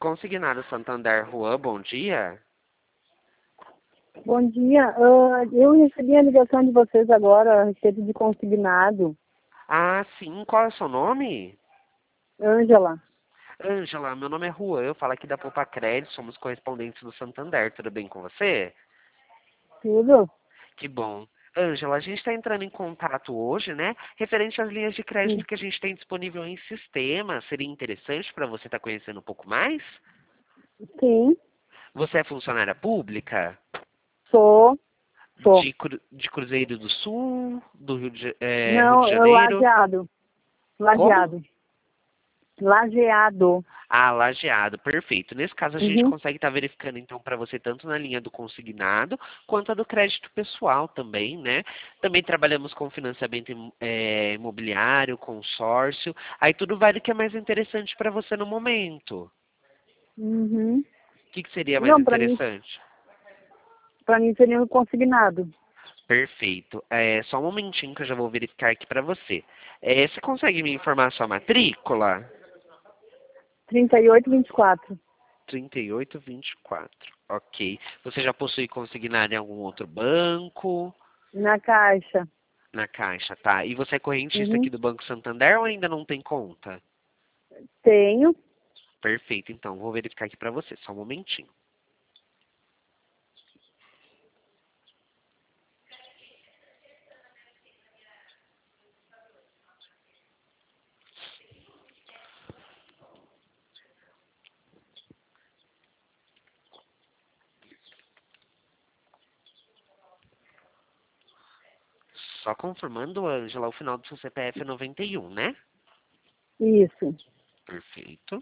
Consignado Santander Juan, bom dia. Bom dia. Eu recebi a ligação de vocês agora a respeito de consignado. Ah, sim, qual é o seu nome? Ângela. Ângela, meu nome é Juan, eu falo aqui da Poupa Crédito, somos correspondentes do Santander, tudo bem com você? Tudo? Que bom. Ângela, a gente está entrando em contato hoje, né? Referente às linhas de crédito Sim. que a gente tem disponível em sistema. Seria interessante para você estar conhecendo um pouco mais? Sim. Você é funcionária pública? Sou. Sou. De Cruzeiro do Sul, do Rio de Não, Janeiro? lajeado. Como? Lajeado. Lajeado. Ah, lajeado, perfeito. Nesse caso, a gente Uhum. consegue estar verificando, então, para você, tanto na linha do consignado, quanto a do crédito pessoal também, né? Também trabalhamos com financiamento imobiliário, consórcio. Aí tudo vai do que é mais interessante para você no momento. Uhum. O que seria mais Não, interessante? para mim seria um consignado. Perfeito. Só um momentinho que eu já vou verificar aqui para você. Você consegue me informar a sua matrícula? 3824. 3824. Ok. Você já possui consignado em algum outro banco? Na caixa. Na Caixa, tá? E você é correntista aqui Uhum. do Banco Santander ou ainda não tem conta? Tenho. Perfeito, então. Vou verificar aqui para você. Só um momentinho. Só confirmando, Ângela, o final do seu CPF é 91, né? Isso. Perfeito.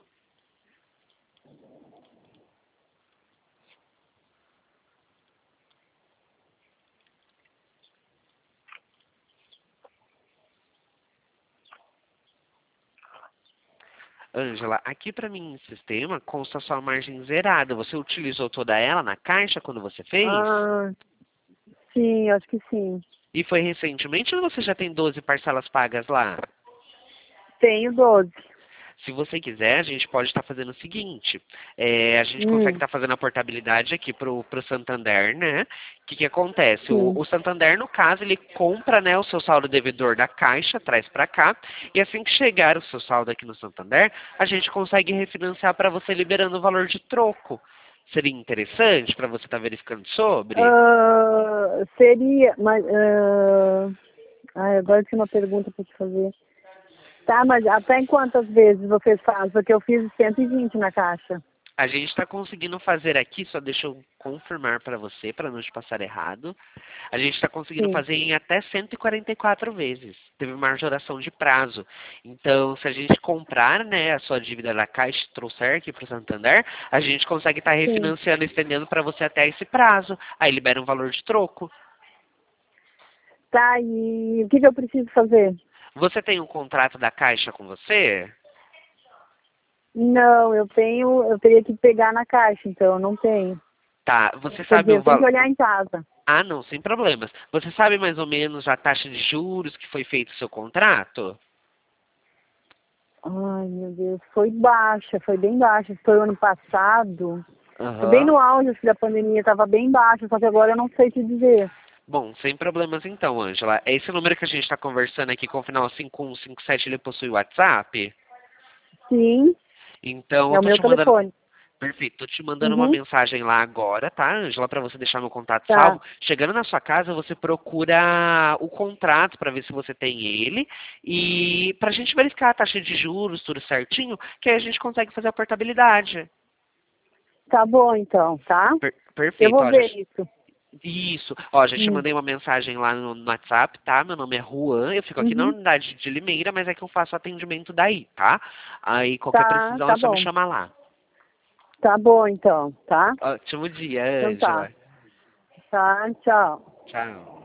Ângela, aqui para mim em sistema consta sua margem zerada. Você utilizou toda ela na Caixa quando você fez? Ah, sim, acho que sim. E foi recentemente ou você já tem 12 parcelas pagas lá? Tenho 12. Se você quiser, a gente pode estar fazendo o seguinte: a gente consegue Hum, estar fazendo a portabilidade aqui pro Santander, né? O que acontece? O, sim. o Santander, no caso, ele compra, né, o seu saldo devedor da Caixa, traz para cá, e assim que chegar o seu saldo aqui no Santander, a gente consegue refinanciar para você liberando o valor de troco. Seria interessante para você estar verificando sobre? Seria, mas agora eu tinha uma pergunta para te fazer. Tá, mas até em quantas vezes vocês fazem? Porque eu fiz 120 na caixa. A gente está conseguindo fazer aqui, só deixa eu confirmar para você, para não te passar errado. A gente está conseguindo Sim, fazer em até 144 vezes. Teve majoração de prazo. Então, se a gente comprar, né, a sua dívida da Caixa e trouxer aqui para o Santander, a gente consegue estar sim. refinanciando, estendendo para você até esse prazo. Aí libera um valor de troco. Tá, e o que eu preciso fazer? Você tem um contrato da Caixa com você? Não, eu teria que pegar na caixa, então eu não tenho. Tá, você Quer sabe dizer, o eu tenho que valor. olhar em casa. Ah, não, sem problemas. Você sabe mais ou menos a taxa de juros que foi feito o seu contrato? Ai, meu Deus, foi baixa, foi bem baixa. Foi o ano passado. Foi bem Aham. no auge acho que da pandemia, estava bem baixa, só que agora eu não sei te dizer. Bom, sem problemas então, Ângela. É esse número que a gente está conversando aqui com o final 5157, ele possui WhatsApp? Sim, Então, eu é o tô meu te mandando. telefone. Perfeito, tô te mandando uma Uhum, mensagem lá agora, tá, Ângela, para você deixar meu contato tá, salvo. Chegando na sua casa, você procura o contrato para ver se você tem ele e para a gente verificar a taxa de juros, tudo certinho, que aí a gente consegue fazer a portabilidade. tá bom então, tá? Eu Perfeito, vou ó, já. ver isso. Isso. Ó, já te Hum. mandei uma mensagem lá no WhatsApp, tá? Meu nome é Juan, eu fico aqui na Uhum. unidade de Limeira, mas é que eu faço atendimento daí, tá? Aí qualquer Tá, precisão é tá só me bom. chamar lá. Tá bom então, tá? Ótimo dia, Então tá. Ângela. Tá, tchau. Tchau.